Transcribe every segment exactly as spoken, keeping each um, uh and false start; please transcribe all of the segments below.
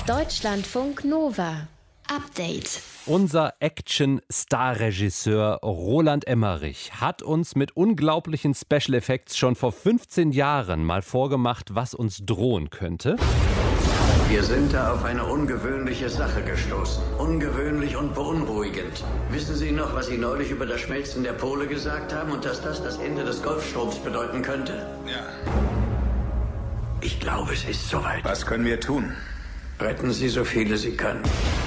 Deutschlandfunk Nova. Update. Unser Action-Star-Regisseur Roland Emmerich hat uns mit unglaublichen Special Effects schon vor fünfzehn Jahren mal vorgemacht, was uns drohen könnte. Wir sind da auf eine ungewöhnliche Sache gestoßen. Ungewöhnlich und beunruhigend. Wissen Sie noch, was Sie neulich über das Schmelzen der Pole gesagt haben und dass das das Ende des Golfstroms bedeuten könnte? Ja. Ich glaube, es ist soweit. Was können wir tun? Retten Sie so viele Sie können.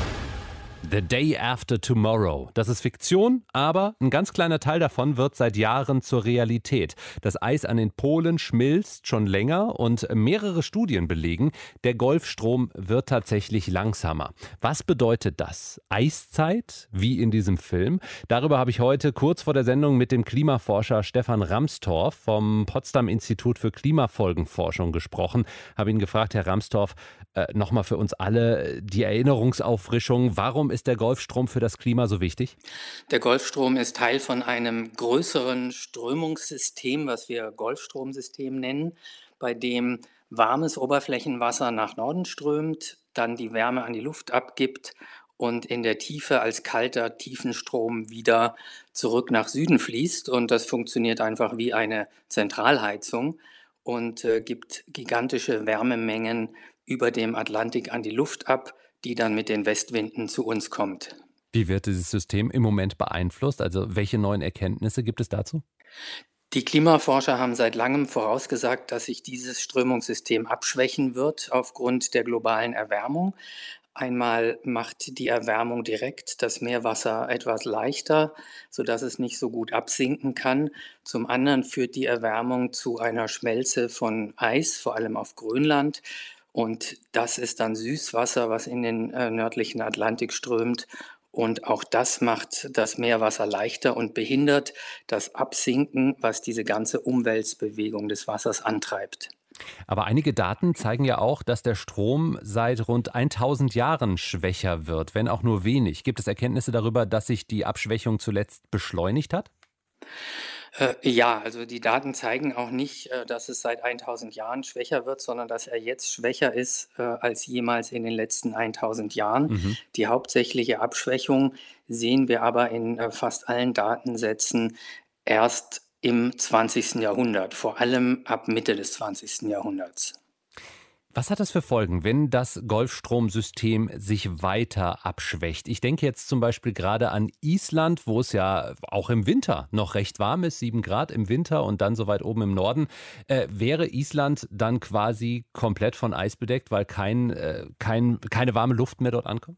The Day After Tomorrow. Das ist Fiktion, aber ein ganz kleiner Teil davon wird seit Jahren zur Realität. Das Eis an den Polen schmilzt schon länger und mehrere Studien belegen, der Golfstrom wird tatsächlich langsamer. Was bedeutet das? Eiszeit, wie in diesem Film? Darüber habe ich heute kurz vor der Sendung mit dem Klimaforscher Stefan Ramstorff vom Potsdam Institut für Klimafolgenforschung gesprochen. Habe ihn gefragt, Herr Ramstorff, äh, nochmal für uns alle die Erinnerungsauffrischung. Warum ist der Golfstrom für das Klima so wichtig? Der Golfstrom ist Teil von einem größeren Strömungssystem, was wir Golfstromsystem nennen, bei dem warmes Oberflächenwasser nach Norden strömt, dann die Wärme an die Luft abgibt und in der Tiefe als kalter Tiefenstrom wieder zurück nach Süden fließt. Und das funktioniert einfach wie eine Zentralheizung und äh, gibt gigantische Wärmemengen über dem Atlantik an die Luft ab, die dann mit den Westwinden zu uns kommt. Wie wird dieses System im Moment beeinflusst? Also welche neuen Erkenntnisse gibt es dazu? Die Klimaforscher haben seit langem vorausgesagt, dass sich dieses Strömungssystem abschwächen wird aufgrund der globalen Erwärmung. Einmal macht die Erwärmung direkt das Meerwasser etwas leichter, sodass es nicht so gut absinken kann. Zum anderen führt die Erwärmung zu einer Schmelze von Eis, vor allem auf Grönland. Und das ist dann Süßwasser, was in den äh, nördlichen Atlantik strömt. Und auch das macht das Meerwasser leichter und behindert das Absinken, was diese ganze Umwälzbewegung des Wassers antreibt. Aber einige Daten zeigen ja auch, dass der Strom seit rund tausend Jahren schwächer wird, wenn auch nur wenig. Gibt es Erkenntnisse darüber, dass sich die Abschwächung zuletzt beschleunigt hat? Äh, ja, also die Daten zeigen auch nicht, äh, dass es seit tausend Jahren schwächer wird, sondern dass er jetzt schwächer ist äh, als jemals in den letzten tausend Jahren. Mhm. Die hauptsächliche Abschwächung sehen wir aber in äh, fast allen Datensätzen erst im zwanzigsten Jahrhundert, vor allem ab Mitte des zwanzigsten Jahrhunderts. Was hat das für Folgen, wenn das Golfstromsystem sich weiter abschwächt? Ich denke jetzt zum Beispiel gerade an Island, wo es ja auch im Winter noch recht warm ist, sieben Grad im Winter und dann so weit oben im Norden. Äh, wäre Island dann quasi komplett von Eis bedeckt, weil kein, äh, kein, keine warme Luft mehr dort ankommt?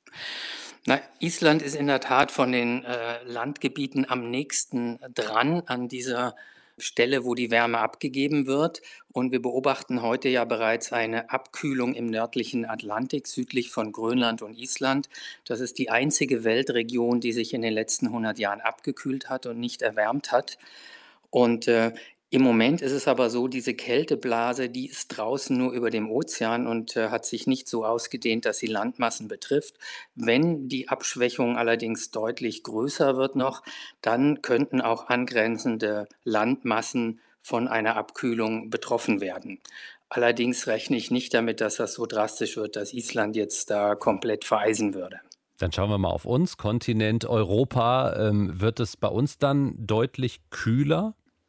Na, Island ist in der Tat von den äh, Landgebieten am nächsten dran an dieser Stelle, wo die Wärme abgegeben wird. Und wir beobachten heute ja bereits eine Abkühlung im nördlichen Atlantik, südlich von Grönland und Island. Das ist die einzige Weltregion, die sich in den letzten hundert Jahren abgekühlt hat und nicht erwärmt hat. Und äh, im Moment ist es aber so, diese Kälteblase, die ist draußen nur über dem Ozean und äh, hat sich nicht so ausgedehnt, dass sie Landmassen betrifft. Wenn die Abschwächung allerdings deutlich größer wird noch, dann könnten auch angrenzende Landmassen von einer Abkühlung betroffen werden. Allerdings rechne ich nicht damit, dass das so drastisch wird, dass Island jetzt da komplett vereisen würde. Dann schauen wir mal auf uns, Kontinent Europa. Ähm, wird es bei uns dann deutlich kühler?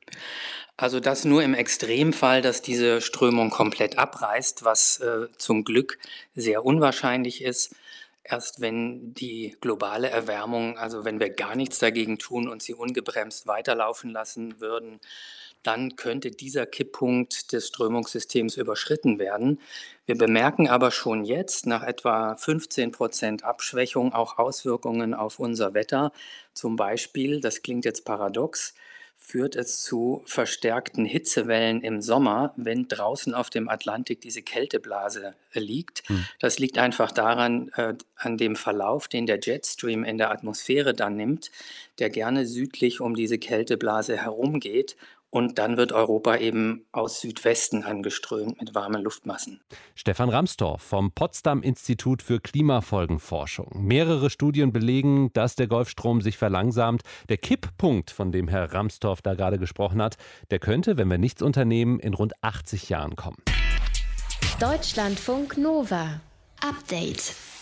Also das nur im Extremfall, dass diese Strömung komplett abreißt, was äh, zum Glück sehr unwahrscheinlich ist. Erst wenn die globale Erwärmung, also wenn wir gar nichts dagegen tun und sie ungebremst weiterlaufen lassen würden, dann könnte dieser Kipppunkt des Strömungssystems überschritten werden. Wir bemerken aber schon jetzt nach etwa fünfzehn Prozent Abschwächung auch Auswirkungen auf unser Wetter. Zum Beispiel, das klingt jetzt paradox, führt es zu verstärkten Hitzewellen im Sommer, wenn draußen auf dem Atlantik diese Kälteblase liegt. Hm. Das liegt einfach daran, äh, an dem Verlauf, den der Jetstream in der Atmosphäre dann nimmt, der gerne südlich um diese Kälteblase herumgeht. Und dann wird Europa eben aus Südwesten angeströmt mit warmen Luftmassen. Stefan Ramstorff vom Potsdam Institut für Klimafolgenforschung. Mehrere Studien belegen, dass der Golfstrom sich verlangsamt. Der Kipppunkt, von dem Herr Ramstorff da gerade gesprochen hat, der könnte, wenn wir nichts unternehmen, in rund achtzig Jahren kommen. Deutschlandfunk Nova. Update.